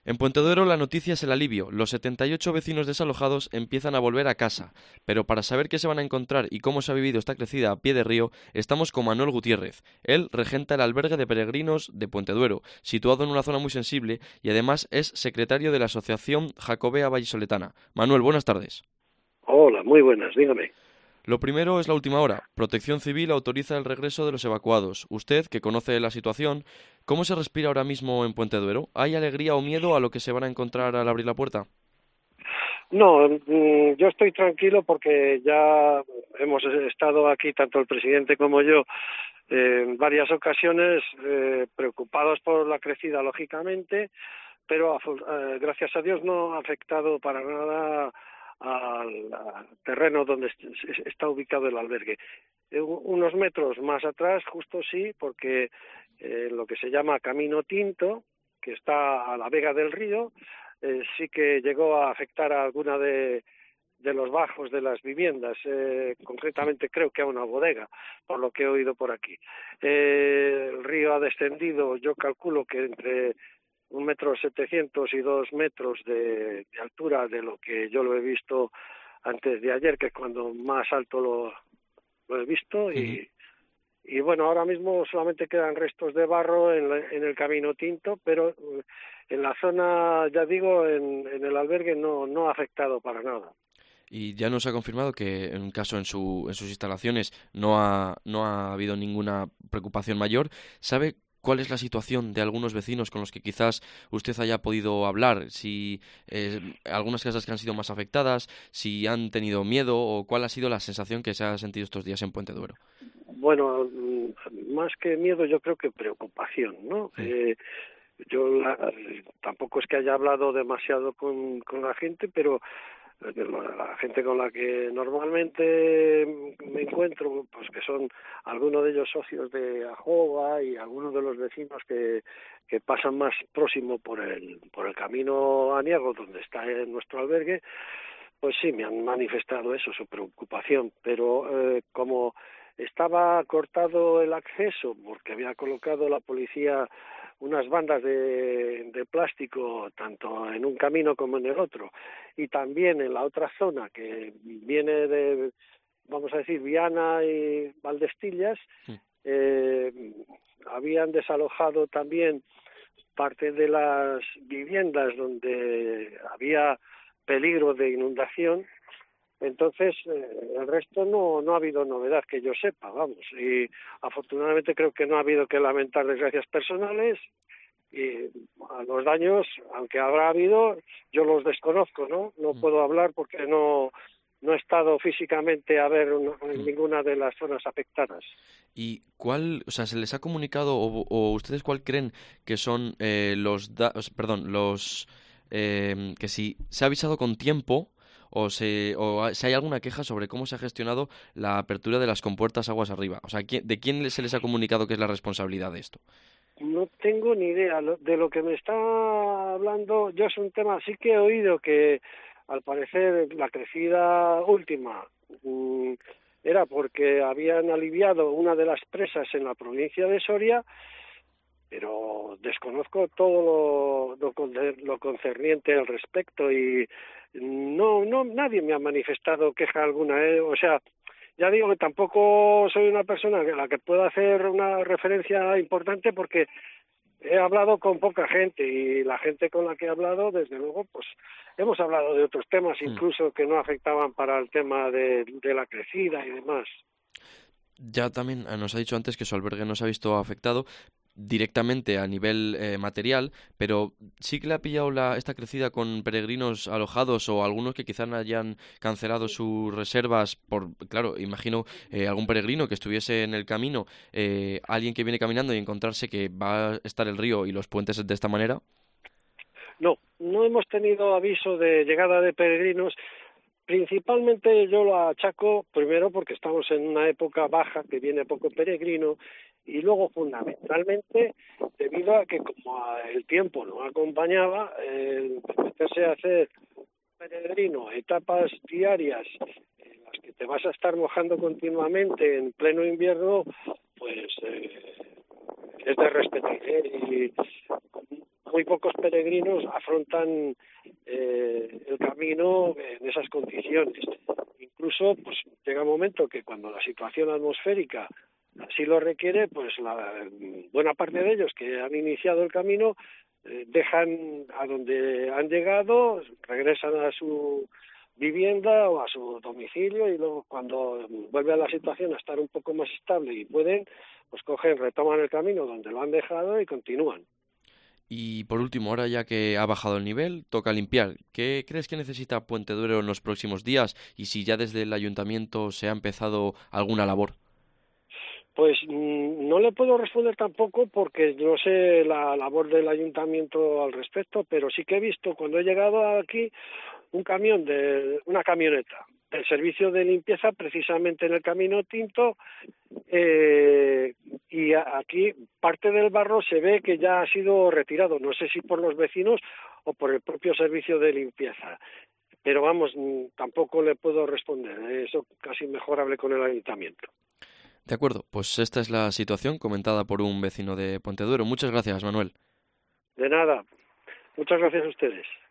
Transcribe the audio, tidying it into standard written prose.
En Puenteduero la noticia es el alivio. Los 78 vecinos desalojados empiezan a volver a casa. Pero para saber qué se van a encontrar y cómo se ha vivido esta crecida a pie de río, estamos con Manuel Gutiérrez. Él regenta el albergue de peregrinos de Puenteduero, situado en una zona muy sensible, y además es secretario de la Asociación Jacobea Vallisoletana. Manuel, buenas tardes. Hola, muy buenas, dígame. Lo primero es la última hora. Protección Civil autoriza el regreso de los evacuados. Usted, que conoce la situación, ¿cómo se respira ahora mismo en Puenteduero? ¿Hay alegría o miedo a lo que se van a encontrar al abrir la puerta? No, yo estoy tranquilo porque ya hemos estado aquí, tanto el presidente como yo, en varias ocasiones preocupados por la crecida, lógicamente, pero gracias a Dios no ha afectado para nada al terreno donde está ubicado el albergue. Unos metros más atrás, justo sí, porque lo que se llama Camino Tinto, que está a la vega del río, sí que llegó a afectar a alguna de los bajos de las viviendas, concretamente creo que a una bodega, por lo que he oído por aquí. El río ha descendido, yo calculo que entre 1,7 metros y 2 metros de altura de lo que yo lo he visto antes de ayer, que es cuando más alto lo he visto, Ujú. y bueno, ahora mismo solamente quedan restos de barro en el Camino Tinto, pero en la zona, ya digo, en el albergue no ha afectado para nada. Y ya nos ha confirmado que en caso en sus instalaciones no ha habido ninguna preocupación mayor. ¿Sabe cuál es la situación de algunos vecinos con los que quizás usted haya podido hablar? Si algunas casas que han sido más afectadas, si han tenido miedo o cuál ha sido la sensación que se ha sentido estos días en Puente Duero. Bueno, más que miedo, yo creo que preocupación, ¿no? Mm. Tampoco es que haya hablado demasiado con la gente, pero la gente con la que normalmente me encuentro, pues que son algunos de ellos socios de Ajoba y algunos de los vecinos que pasan más próximo por el camino a Niego, donde está nuestro albergue, pues sí, me han manifestado eso, su preocupación, pero como estaba cortado el acceso porque había colocado la policía unas bandas de plástico tanto en un camino como en el otro, y también en la otra zona que viene de, vamos a decir, Viana y Valdestillas, Mm. eh, habían desalojado también parte de las viviendas donde había peligro de inundación. Entonces, el resto no ha habido novedad que yo sepa, vamos, y afortunadamente creo que no ha habido que lamentar desgracias personales, y a los daños, aunque habrá habido, yo los desconozco, ¿no? No Mm. puedo hablar porque no he estado físicamente a ver en Mm. ninguna de las zonas afectadas. ¿Y cuál, o sea, se les ha comunicado o ustedes cuál creen que son perdón, que si se ha avisado con tiempo si hay alguna queja sobre cómo se ha gestionado la apertura de las compuertas aguas arriba? O sea, ¿de quién se les ha comunicado que es la responsabilidad de esto? No tengo ni idea de lo que me está hablando. Yo es un tema, sí que he oído que al parecer la crecida última era porque habían aliviado una de las presas en la provincia de Soria, pero desconozco todo lo concerniente al respecto, y nadie me ha manifestado queja alguna, o sea, ya digo que tampoco soy una persona a la que pueda hacer una referencia importante porque he hablado con poca gente, y la gente con la que he hablado, desde luego, pues hemos hablado de otros temas Hmm. incluso que no afectaban para el tema de la crecida y demás. Ya también nos ha dicho antes que su albergue no se ha visto afectado directamente a nivel material, pero sí que le ha pillado esta crecida con peregrinos alojados o algunos que quizás hayan cancelado sus reservas por, claro, imagino algún peregrino que estuviese en el camino, alguien que viene caminando y encontrarse que va a estar el río y los puentes de esta manera. No hemos tenido aviso de llegada de peregrinos. Principalmente yo lo achaco primero porque estamos en una época baja, que viene poco peregrino, y luego fundamentalmente debido a que como el tiempo no acompañaba, el meterse a hacer peregrino etapas diarias en las que te vas a estar mojando continuamente en pleno invierno, pues es de respetar. Y muy pocos peregrinos afrontan el camino en esas condiciones. Incluso pues llega un momento que cuando la situación atmosférica así lo requiere, pues la buena parte de ellos que han iniciado el camino dejan a donde han llegado, regresan a su vivienda o a su domicilio y luego cuando vuelve a la situación a estar un poco más estable y pueden, pues retoman el camino donde lo han dejado y continúan. Y por último, ahora ya que ha bajado el nivel, toca limpiar. ¿Qué crees que necesita Puente Duero en los próximos días? Y si ya desde el ayuntamiento se ha empezado alguna labor. Pues no le puedo responder tampoco porque no sé la labor del ayuntamiento al respecto, pero sí que he visto cuando he llegado aquí una camioneta del servicio de limpieza precisamente en el Camino Tinto y aquí parte del barro se ve que ya ha sido retirado, no sé si por los vecinos o por el propio servicio de limpieza, pero vamos, tampoco le puedo responder, eso casi mejor hable con el ayuntamiento. De acuerdo, pues esta es la situación comentada por un vecino de Puente Duero. Muchas gracias, Manuel. De nada, muchas gracias a ustedes.